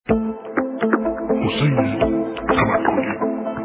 حسین توکلی.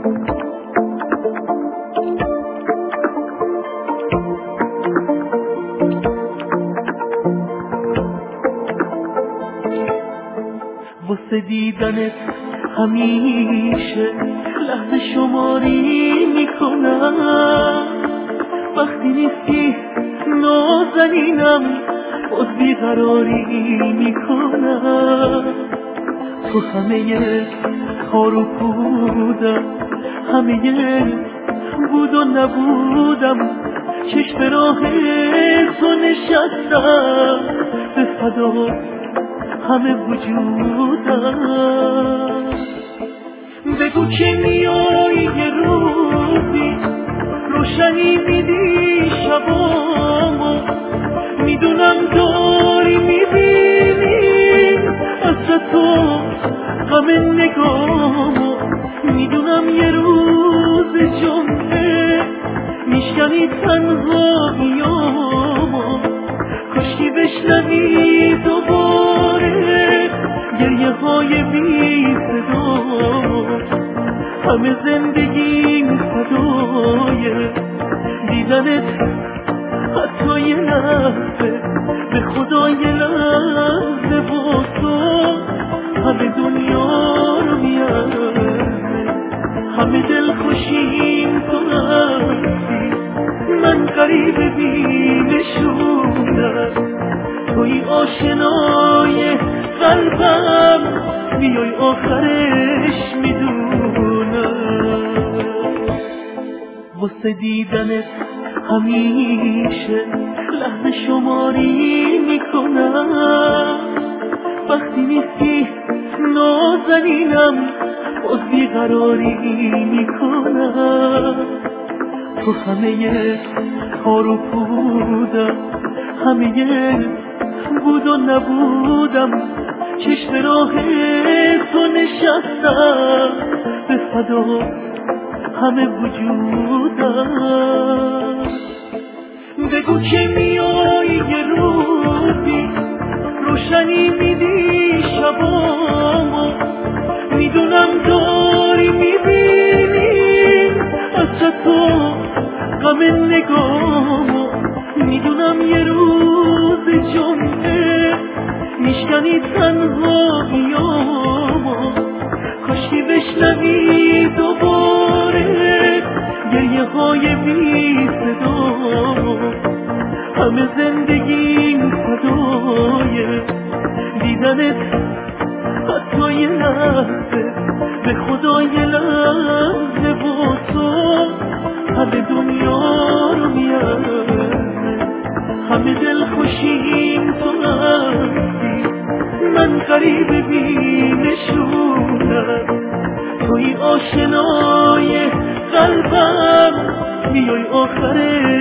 واسه دیدنت همیشه لحظه شماری میکنم، وقتی نیستی نازنینم باز بیقراری میکنم. تو همه خار و پودم، همه بود و نبودم، چشم راه تو نشستم به فدا همه وجودم. بگو که میای یه روزی روشنی میدی شبامو، میدونم داری میبینی از تو غم نگامو، میدونم یه روز جمعه میشکنی تنهاییامو، کاشکی بشنوی دوباره گریه های بی صدا، همه زندگیم فدای دیدنت، حتی یه لحظه به خدا یه لحظه با تو همه دنیا رو میارزه، همه دل خوشیم تو هستی، من غریب بینشونم، توی آشنای قلبم، میای آخرش میدونم. واسه دیدنت همیشه لحظه شماری میکنم، وقتی نیستی نازنینم باز بیقراری میکنم. تو همه خار و پودم، همه بود و نبودم، چشم راه تو نشستم به فدا همه وجودم. بگو که میای یه روزی روشنی میدی شبامو، میدونم داری میبینی از تو غم نگامو، میدونم یه روز جمعه میشکنی تنهاییامو، کاشکی بشنوی دوباره گریه های بی صدا، همه زندگیم فدای دیدنت، حتی یه لحظه به خدا یه لحظه با تو همه دنیا رو میارزه، همه دل خوشیم تو هستی، من غریب بینشونم، توی آشنای قلبم، میای آخره